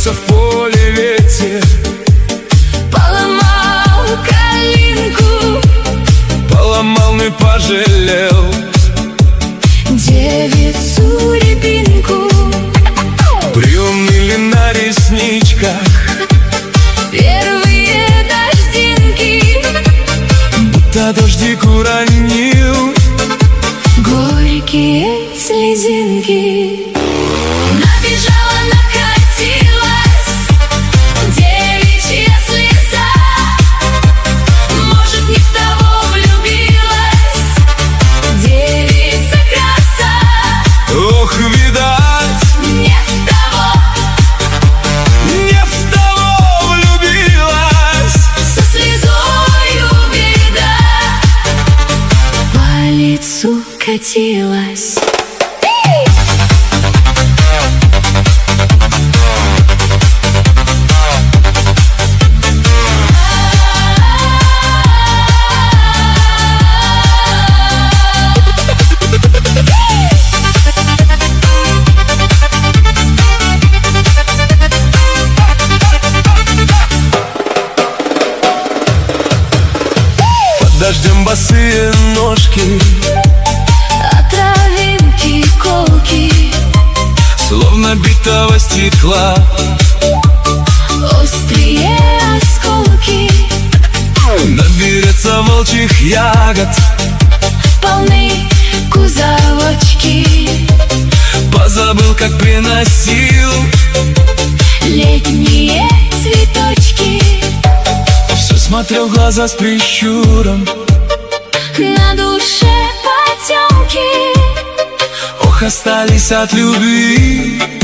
Разбился в поле ветер, поломал калинку, поломал, не пожалел. Девицу рябинку Приумныли на ресничках первые дождинки, будто дождик уронил горькие слезинки. Набежала, накатилась девичья слеза, может, не в того влюбилась девица краса. Ох, видать, Не в того влюбилась. со слезою беда по лицу катилась. Дождем босые ножки, А травинки колки, словно битого стекла. острые осколки, Наберется волчьих ягод, полны кузовочки. позабыл, как приносил Летние цветочки, все смотрел в глаза с прищуром. на душе потемки, Ох, остались от любви